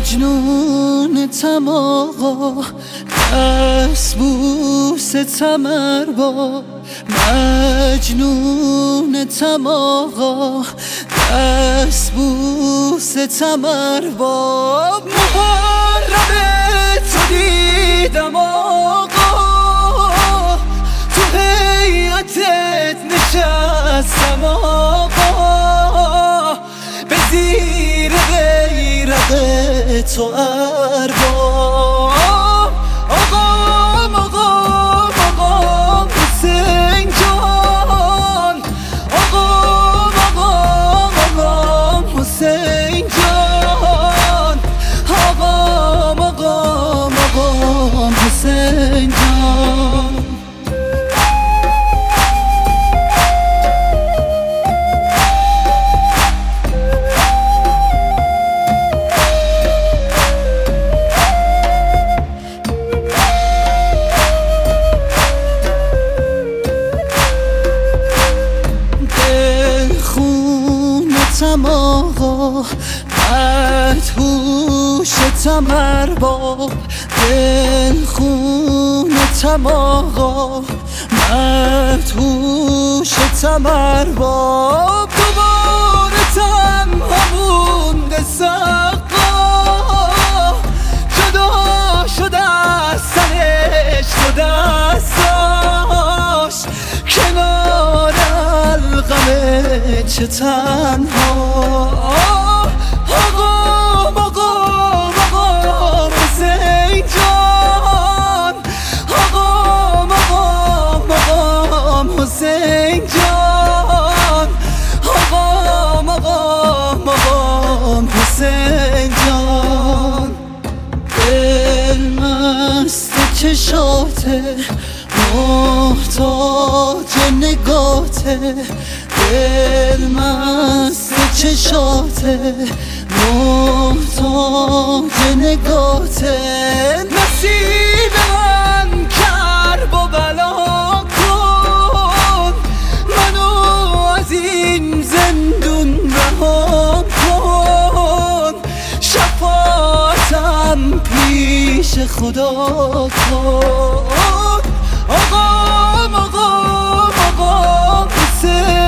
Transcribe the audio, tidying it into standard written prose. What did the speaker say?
مجنونتم آقا، دست بوستم ارباب. مجنونتم آقا، دست بوستم ارباب. محرم تو دیدم آقا، تو هیئتت نشستم آقا، به زیر غیرت تو ارباب. آقام آقام آقام حسین جان، آقام آقام آقام حسین جان، آقام آقام آقام حسین جان. خونتم آقا، مدهوشتم ارباب. دل خونتم آقا، مدهوشتم ارباب. دوباره تنها مونده سقا، جدا شده از سرش تو دستاش، کنار القمه چه تنها. آقام آقام آقام حسین جان، آقام آقام آقام حسین جان، آقام آقام آقام حسین جان. دل مست چشاته، محتاج نگاته. دل مست چشاته، محتاج نگاته. نصیب من کرب و بلا کن، منو از این زندون رها کن. شفاعتم پیش خدا کن. آقام آقام آقام حسین